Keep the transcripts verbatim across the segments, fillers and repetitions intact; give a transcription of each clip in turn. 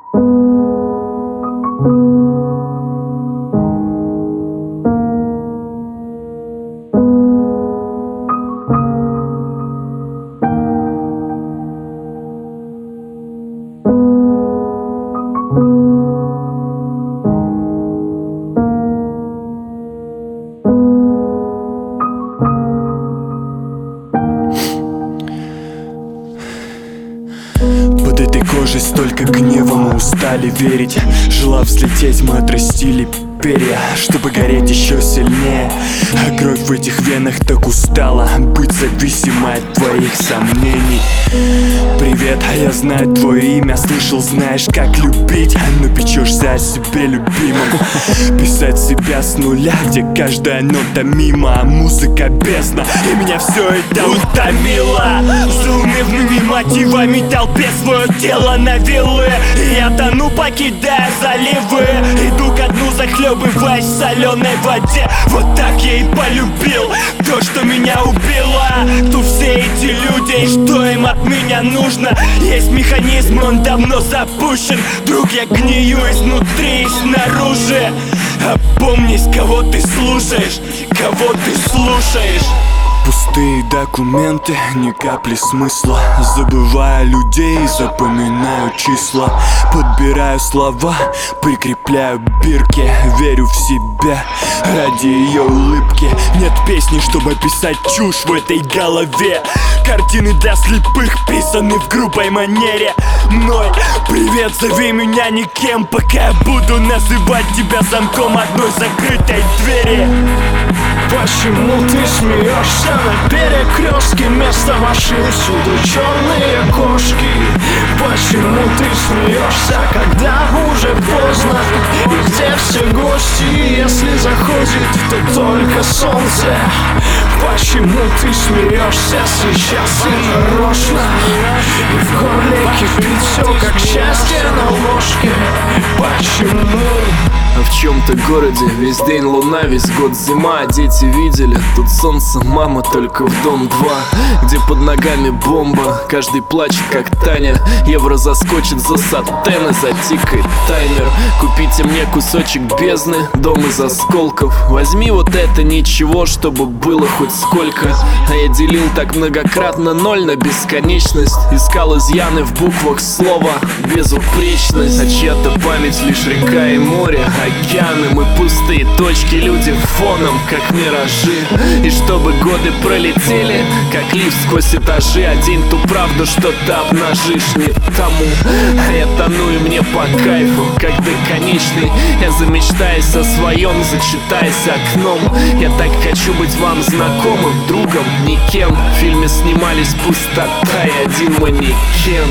Под этой кожей столько гнева, мы устали верить. Желав взлететь, мы отрастили перья, чтобы гореть еще сильнее. А кровь в этих венах так устала быть зависимой от твоих сомнений. Привет, а я знаю твое имя, слышал, знаешь, как любить, но печешься о себе любимом. Писать себя с нуля, где каждая нота мимо, а музыка бездна, и меня все это утомило. Заунывными мотивами толпе свое тело на вилы, и я тону, покидая заливы. Иду ко дну, захлебываясь в соленой воде. Вот так я и полюбил то, что меня убило. Кто все эти люди и что им от меня нужно? Есть механизм, он давно запущен. Друг, я гнию изнутри и снаружи. Опомнись, кого ты слушаешь, кого ты слушаешь. Пустые документы, ни капли смысла. Забываю людей, запоминаю числа. Подбираю слова, прикрепляю бирки. Верю в себя ради ее улыбки. Нет песни, чтобы описать чушь в этой голове. Картины для слепых писаны в грубой манере. Мной привет, зови меня никем, пока я буду называть тебя замком одной закрытой двери. Почему ты смеешься на перекрестке? Вместо машин всюду черные кошки. Почему ты смеешься, когда уже поздно? И где все гости? Если заходит, то только солнце. Почему ты смеешься сейчас и нарочно? И в горле кипит все, как счастье на ложке. Почему? А в чем-то городе весь день луна, весь год зима. Дети видели, тут солнце, мама, только в дом два, где под ногами бомба, каждый плачет, как Таня. Евро заскочит за сатены, затикает таймер. Купите мне кусочек бездны, дом из осколков. Возьми вот это ничего, чтобы было хоть сколько. А я делил так многократно ноль на бесконечность. Искал изъяны в буквах слова безупречность. А чья-то память лишь река и море, океаны, мы пустые точки, люди фоном, как миражи. И чтобы годы пролетели, как лифт сквозь этажи, одень ту правду, что ты обнажишь не тому. А я тону, и мне по кайфу, как бесконечный. Я замечтаюсь о своем, зачитаясь окном. Я так хочу быть вам знакомым, другом, никем. В фильме снимались пустота и один манекен.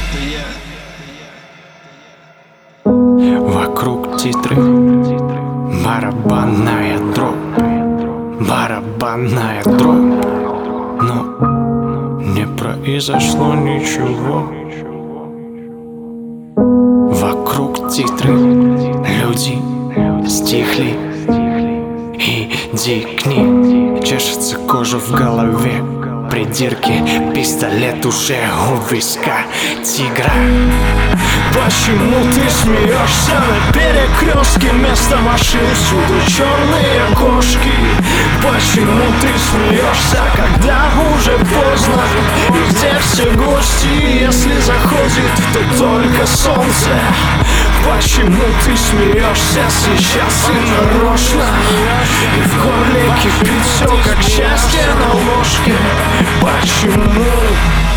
Вокруг титры, барабанная дробь, барабанная дробь. Но не произошло ничего. Вокруг титры, люди стихли. Иди к ним, чешется кожа в голове. Придирки, пистолет уже у виска тигра. Почему ты смеешься на перекрестке? Вместо машин всюду черные кошки. Почему ты смеешься, когда уже поздно? И где все гости? Если заходит, то только солнце. Почему ты смеешься сейчас и нарочно? И в горле кипит все, как счастье на ложке. Почему?